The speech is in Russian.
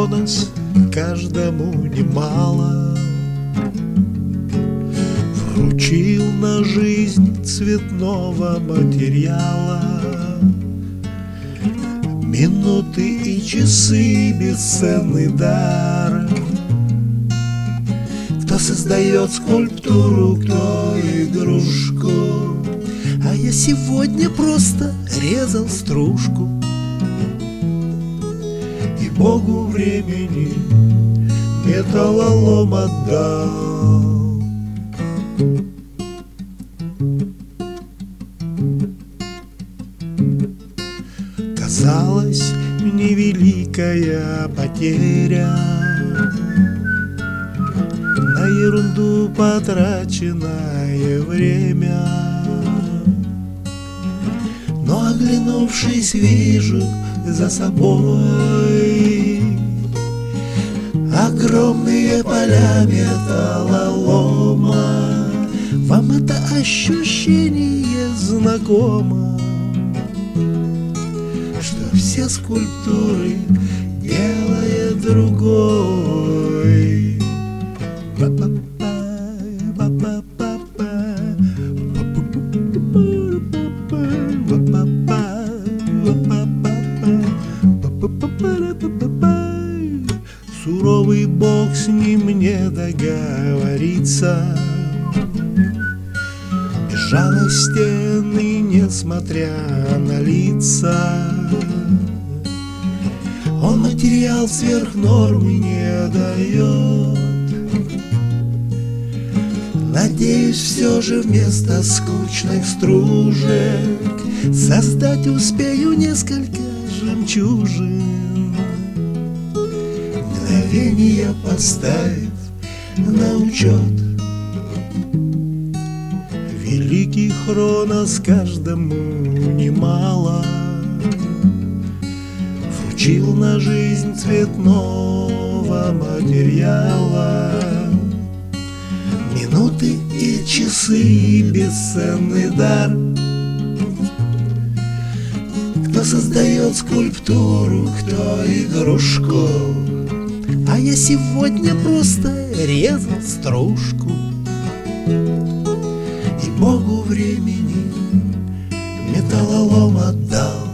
бонус, каждому немало. Вручил на жизнь цветного материала минуты и часы, бесценный дар. Кто создает скульптуру, кто игрушку, а я сегодня просто резал стружку и Богу времени металлолом отдал. Казалось, невеликая потеря, на ерунду потраченное время. Но, оглянувшись, вижу за собой огромные поля металлолома. Вам это ощущение знакомо, что все скульптуры делает другой. Суровый Бог, с ним не договориться, безжалостен и несмотря на лица. Он материал сверх нормы не дает. Надеюсь, все же вместо скучных стружек создать успею несколько жемчужин, мгновения поставив на учет. Великий Хронос каждому немало вручил на жизнь цветного материала минуты и часы, бесценный дар. Кто создает скульптуру, кто игрушку, а я сегодня просто резал стружку и Богу времени металлолом отдал.